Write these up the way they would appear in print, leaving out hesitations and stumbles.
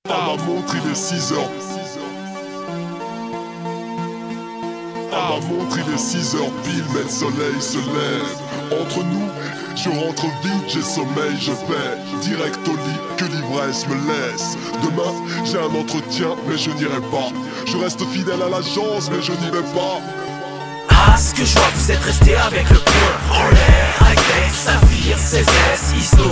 À ma montre il est 6h. À ma montre il est 6h pile, mais le soleil se lève. Entre nous, je rentre vite, j'ai sommeil, je vais direct au lit, que l'ivresse me laisse. Demain, j'ai un entretien, mais je n'irai pas. Je reste fidèle à l'agence, mais je n'y vais pas. Ah, ce que je vois, vous êtes resté avec le poing en l'air. High-tech, saphir, 16S, ISO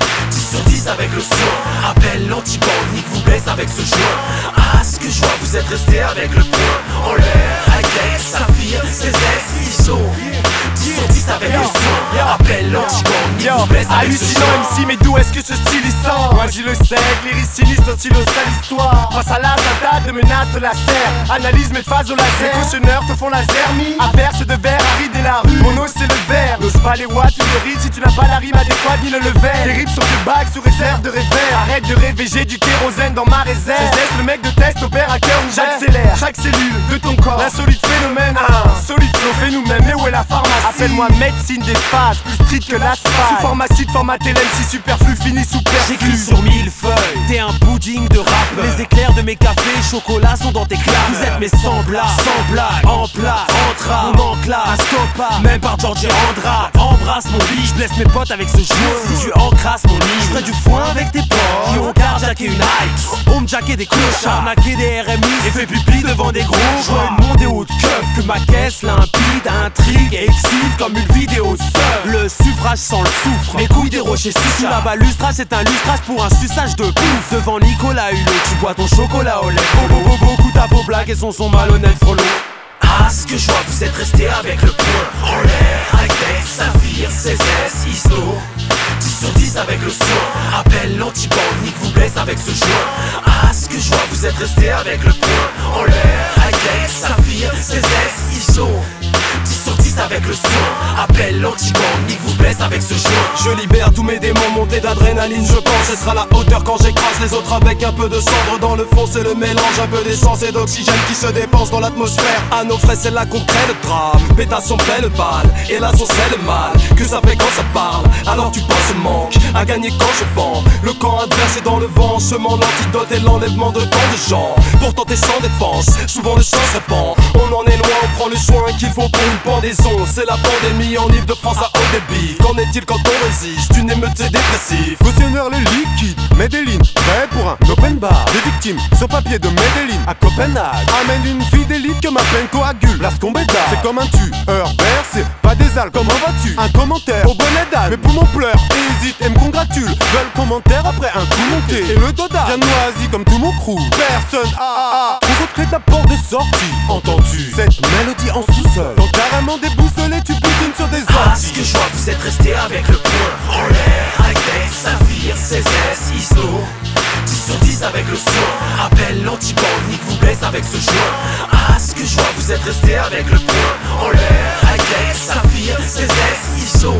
10 sur 10 avec le son. Appelle l'anti-bande, nique vous baisse avec ce joint. Ah, ce que je vois, vous êtes resté avec le poing en l'air. High-tech, saphir, 16S, ISO 10 sur 10 avec le son. Appelle l'anti-bande, nique vous baisse avec ce joint. Hallucinant MC, mais d'où est-ce que ce style il sent? Moi j'y le sais, lyrique sinistre, stylo sale histoire. Face à la date de menace de la serre. Analyse mes phases au laser. Les cautionneurs te font la zermie. Averse de verre, aride la rue. Mon os c'est le verre. N'ose pas les watts ou le rythme si tu n'as pas la rime adéquate ni le lever. Tes rimes sont de bagues sous réserve de réveil. Arrête de rêver, j'ai du kérosène dans ma réserve. C'est le mec de test opère à cœur ouvert. J'accélère chaque cellule de ton corps. L'insolite phénomène, solide flow, fais nous-mêmes. Mais où est la pharmacie? Appelle-moi médecine des phases, plus street que l'asphalte. Sous pharmacie de formater l'MC superflu, fini sous J'écris perflu. sur 1000 feuilles, t'es un pudding de rappeur. Les éclairs de mes cafés chocolat sont dans tes classes. Vous êtes mes semblables, sans blague, en place, entra, mon enclave, un stoppa, même par George Andrade. Embrasse mon lit, je blesse mes potes avec ce joueur. Si tu encrasses mon lit, je ferai du foin avec tes potes qui ont carjacké une hype, ont jacké des clochards, arnaqué des RMI et fait pipi devant des gros. Je veux une montée haute keuf, que ma caisse limpide intrigue et excite comme une vidéo de surf. Le suffrage sans le soufre, mes couilles des rochers sucent. La balustrage c'est un lustrage pour un suçage de bouffe. Devant Nicolas Hulot, tu bois ton chocolat au lait. Beaucoup à vos blagues et son malhonnête frollo. Ah, ce que je vois, vous êtes resté avec le poing en l'air. High-tech, saphir, 16S, ISO 10 sur 10 avec le son. Appelle l'anti-bande, nique vous blesse avec ce joint. Ah, ce que je vois, vous êtes resté avec le poing en l'air. High-tech, saphir, 16S, ISO 10 sur 10 avec le son. Appelle l'anti-bande, nique vous blesse avec ce joint. Je libère tous mes démons montés d'adrénaline. Je pense être à la hauteur quand j'écrase les autres avec un peu de cendre. Dans le fond c'est le mélange, un peu d'essence et d'oxygène qui se dépense dans l'atmosphère. À nos frais c'est là qu'on crée le drame. Pétasse son belle balle, et là son c'est le mal que ça fait quand ça parle. Alors tu penses manque à gagner quand je vends. Le camp adverse est dans le vent, semant l'antidote et l'enlèvement de tant de gens. Pourtant t'es sans défense, souvent le sang se répand. On en est loin, on prend le soin qu'il faut pour une pendaison. C'est la pandémie en Ile-de-France à haut débit. Qu'en est-il quand on résiste? Une émeute dépressive. Cautionnaire le liquide, Medellin, prêt pour un open bar. Des victimes sur papier de Medellin à Copenhague. Amène une fille d'élite que ma peine coagule. La scombéda, c'est comme un tueur versé, pas des algues, comment vas-tu? Un commentaire au bonnet d'âne, mes poumons pleurent, hésite et me congratule. Veulent commentaire après un coup monté. Et le doda, bien noisi comme tout mon crew. Personne concentré ta porte de sortie. Entends-tu cette mélodie en sous-sol? Quand carrément déboussolé, tu boutines sur des Ah, ce orties. que je vois, vous êtes resté avec le poing en l'air. High-tech, saphir, 16S, ISO 10 sur 10 avec le son. Appelle l'anti-bande, nique vous blesse avec ce joint. Ah, ce que je vois, vous êtes resté avec le poing en l'air. High-tech, saphir, 16S, ISO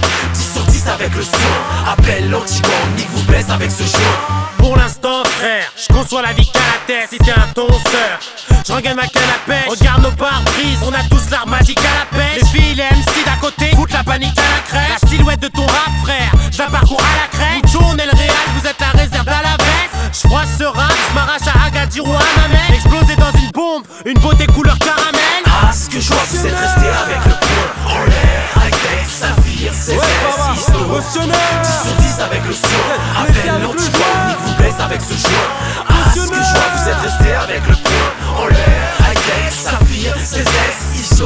10 sur 10 avec le son. Appelle l'anti-bande, nique vous blesse avec ce joint. Pour l'instant frère, je conçois la vie qu'à la tête. Si t'es un tonceur, je regagne ma canne à pêche. Regarde nos pare-brises, on a tous l'art magique à la pêche. Les filles, les MC d'à côté, foutent la panique à la crèche. La silhouette de ton rap frère, je la parcours à la crête. Mucho, on est le réal, vous êtes la réserve à la veste. Je froisse ce rap, je m'arrache à Agadir ou à Mamel. Exploser dans une bombe, une beauté couleur caramel. Ah, ce que je vois, vous êtes resté avec le poing en l'air. High-tech, saphir, 16S, ISO 10 sur 10 avec le son. Appelle l'anti-bande, nique vous blesse avec ce joint. Ah, ce que je vois, vous êtes resté avec le poing en l'air. High-tech, saphir, 16S, ISO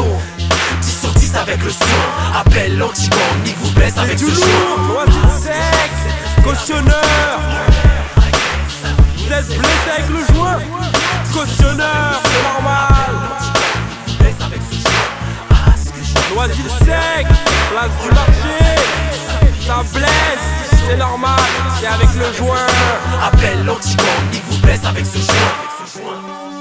10 sur 10 avec le son. Appelle l'anti-bande, nique vous blesse avec ce joint. Loisir sec, cautionneur. Vous êtes blessé avec le joint? Cautionneur, c'est normal. Loisir sec, place du marché. Ça blesse, c'est normal, c'est avec le joint. Appelle l'anti-bande, nique vous blesse avec ce joint.